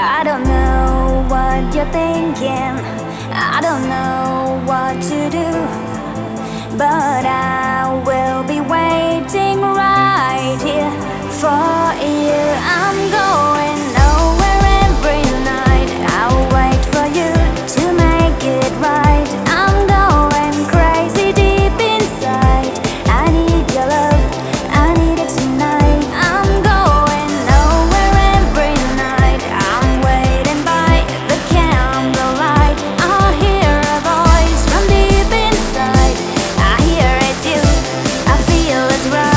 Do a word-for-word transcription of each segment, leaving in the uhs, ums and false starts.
I don't know what you're thinking, I don't know what to do, but I will be waiting right here for you. I'm going nowhere every night, I'll wait for you to make it right. I'm going crazy deep inside, I need your love, I need it tonight. I'm going nowhere every night, I'm waiting by the candlelight. I'll hear a voice from deep inside, I hear it's you, I feel it's right.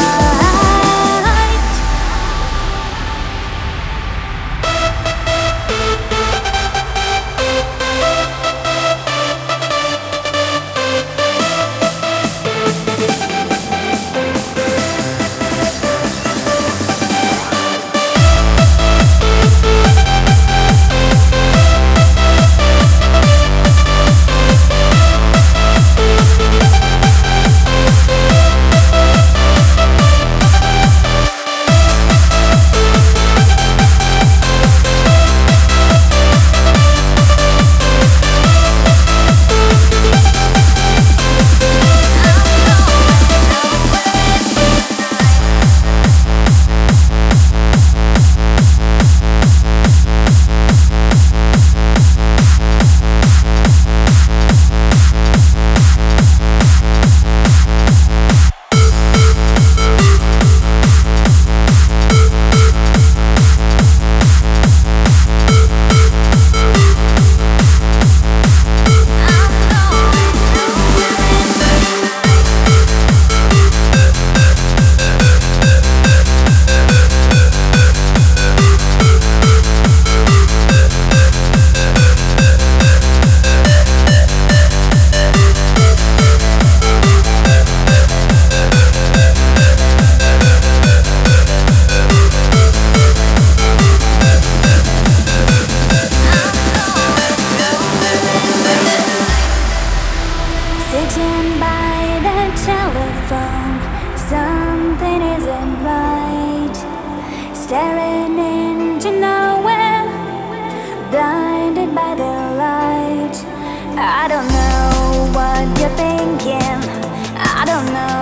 Sitting by the telephone, something isn't right. Staring into nowhere, blinded by the light. I don't know what you're thinking, I don't know